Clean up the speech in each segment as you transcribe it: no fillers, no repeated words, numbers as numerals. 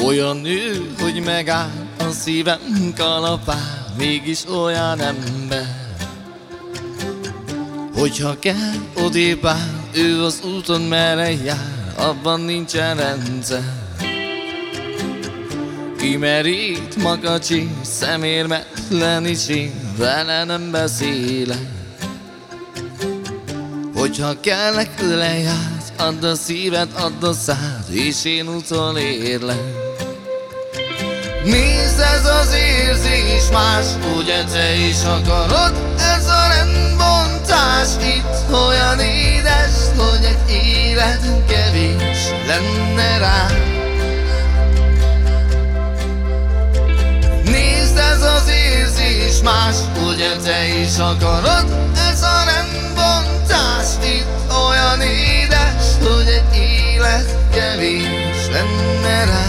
Olyan nő, hogy megáll a szívem kalapál, mégis olyan ember. Hogyha kell, odébb áll, ő az úton merre jár, abban nincsen rendszer. Kimerít, makacsint, szemérmetlen is én, vele nem beszélek. Hogyha kellek, lejárt, add a szíved, add a szád, és én utolérlek. Nézd, ez az érzés más, ugye te is akarod, ez a rendbontás itt olyan édes, hogy egy élet kevés lenne rá. Nézd, ez az érzés más, ugye te is akarod, ez a rendbontás itt olyan édes, hogy egy élet kevés lenne rá.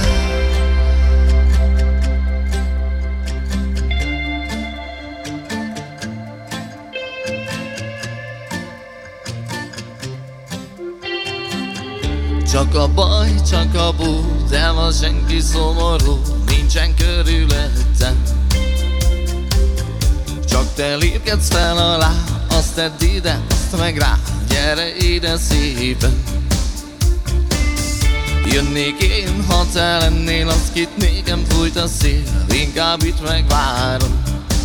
Csak a baj, csak a búd, el van senki szomorú, nincsen körülöttem. Csak te lépkedsz fel alá, azt tedd ide, azt meg rá, gyere ide szépen. Jönnék én, ha te lennél az, kit nékem fújt a szél, inkább itt megvárom.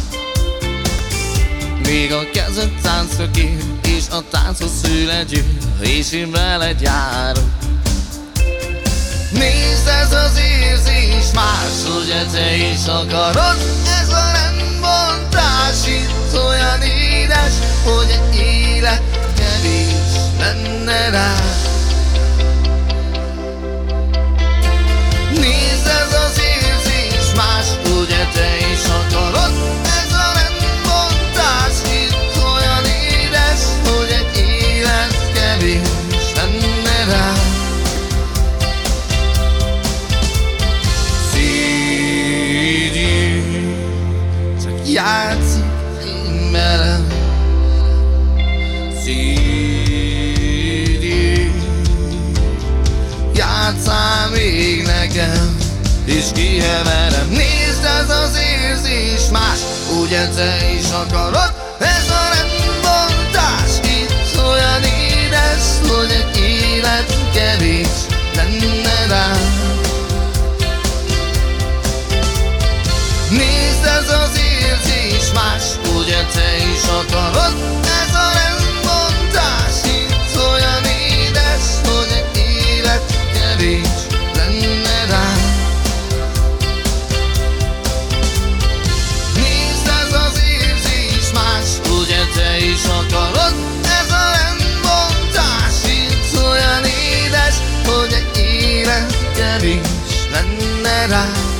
Még a kezed táncra kér, és a tánchoz szül egy ő, és én veled járok. Nézd, ez az érzés más, ugye te is akarod, ez a rendbontás itt olyan édes, hogy egy élet kevés lenne rá. Nézd, ez az érzés más, ugye te is akarod, ez a rendbontás itt olyan édes, hogy egy élet kevés lenne rá. Játszik én velem, Szídi, játsszál még nekem, és kiheverem. Nézd, ez az érzés más, ugye te is akarod, ez a rendbontás itt olyan édes, hogy egy élet kevés lenne rá. Nézd, ez az érzés más, ugye te is akarod, ez a rendbontás itt olyan édes, hogy egy élet kevés lenne rá. Nézd, ez az érzés más, ugye te is akarod, ez a rendbontás itt olyan édes, hogy egy élet kevés lenne rá.